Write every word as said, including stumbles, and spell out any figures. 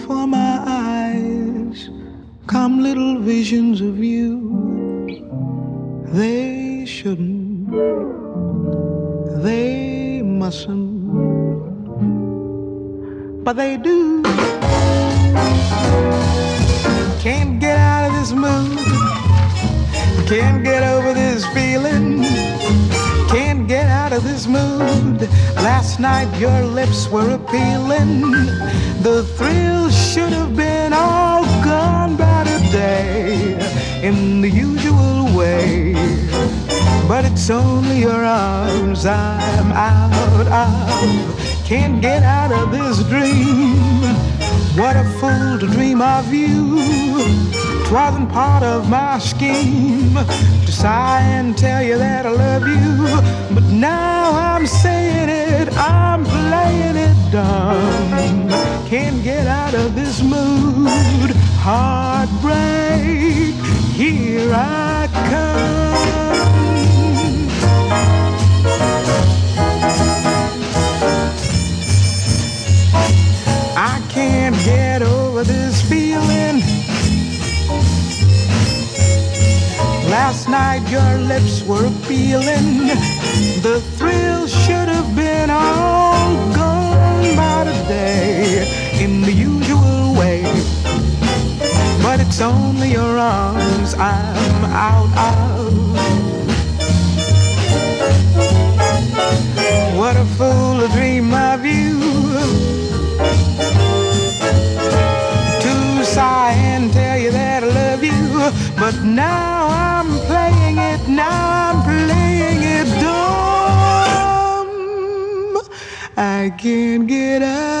before my eyes come little visions of you. They shouldn't, they mustn't, but they do. Can't get out of this mood, can't get over this feeling, can't get out of this mood. Last night your lips were appealing, the thrill should have been all gone by today in the usual way. But it's only your arms I'm out of, can't get out of this dream. What a fool to dream of you, 'twasn't part of my scheme to sigh and tell you that I love you. But now I'm saying it, I'm playing it dumb, can't get out of this mood. Heartbreak, here I come. I can't get over this feeling. Last night your lips were appealing, the thrill should have been all gone by today in the usual way. But it's only your arms I'm out of. What a fool to dream of you, to sigh and tell you that I love you. But now I'm playing it, now I'm playing it dumb. I can't get out.